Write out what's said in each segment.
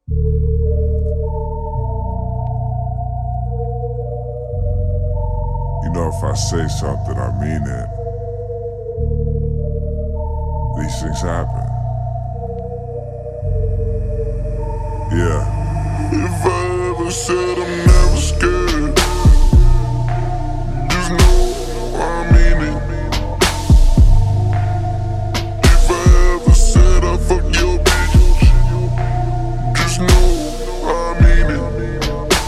You know, if I say something, I mean it. These things happen. Yeah. If I ever said I'm never scared, just know I mean it. If I ever said I fuck your bitch, just know I mean it.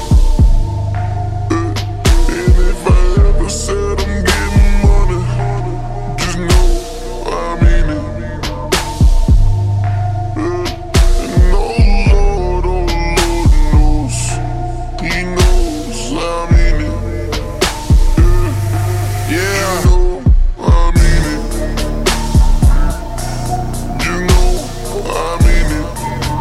And if I ever said I'm getting money, just know I mean it. And oh Lord knows, He knows I mean it. Yeah, you know I mean it. You know I mean it.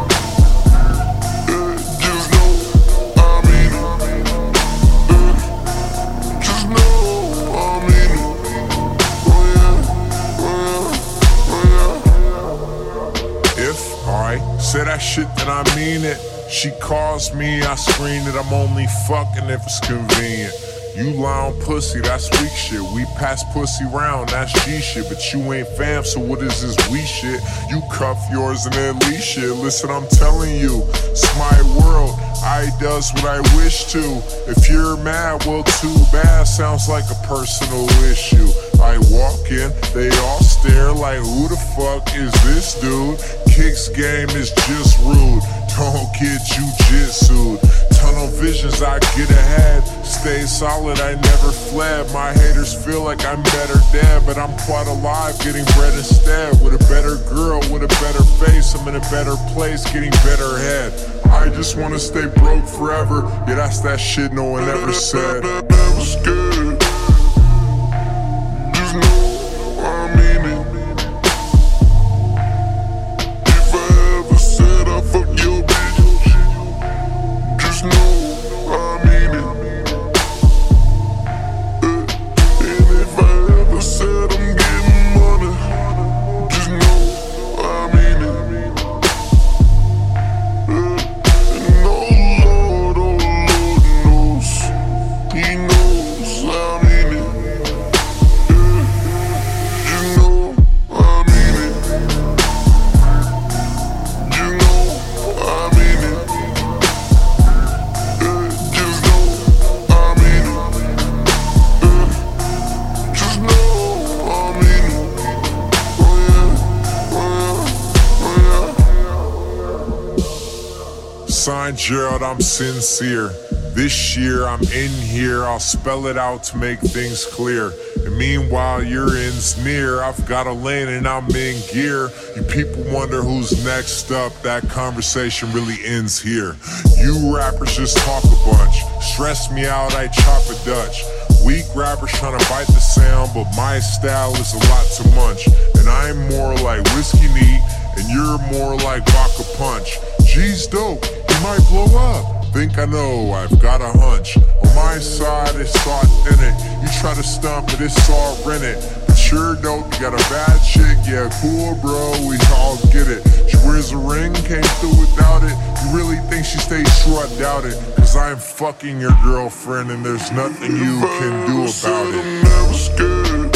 Just know I mean it. Just know I mean it. Oh yeah, oh yeah, oh yeah. If I say that shit, then I mean it. She calls me, I screen it. I'm only fucking if it's convenient. You lie on pussy, that's weak shit. We pass pussy round, that's G shit. But you ain't fam, so what is this we shit? You cuff yours and then leash shit. Listen, I'm telling you, it's my world. I does what I wish to. If you're mad, well, too bad. Sounds like a personal issue. I walk in, they all stare like, who the fuck is this dude? Kicks game is just rude. Don't get jujitsu'd. Tunnel visions, I get ahead. Stay solid, I never fled. My haters feel like I'm better dead, but I'm quite alive, getting bread instead. With a better girl, with a better face, I'm in a better place, getting better head. I just wanna stay broke forever. Yeah, that's that shit no one ever said. Never scared. Just know I mean it. If I ever said I fuck your bitch, just know I mean it. And if I ever said I'm getting money, just know I mean it. And oh Lord knows, He knows I mean it. You know I mean it. You know I mean it. Just know I mean it. Just know I mean it. Oh yeah, oh yeah, oh yeah. Signed Gerald, I'm sincere. This year I'm in here, I'll spell it out to make things clear. And meanwhile your end's near, I've got a lane and I'm in gear. You people wonder who's next up, that conversation really ends here. You rappers just talk a bunch, stress me out, I chop a Dutch. Weak rappers trying to bite the sound, but my style is a lot to munch. And I'm more like whiskey neat, and you're more like vodka punch. G's dope, he might blow up. Think I know, I've got a hunch. On my side, it's authentic. You try to stump it, it's all rented. But sure dope, you got a bad chick, yeah, cool bro, we all get it. She wears a ring, came through without it. You really think she stays true? I doubt it. Cause I'm fucking your girlfriend and there's nothing you can do about it. I'm never scared.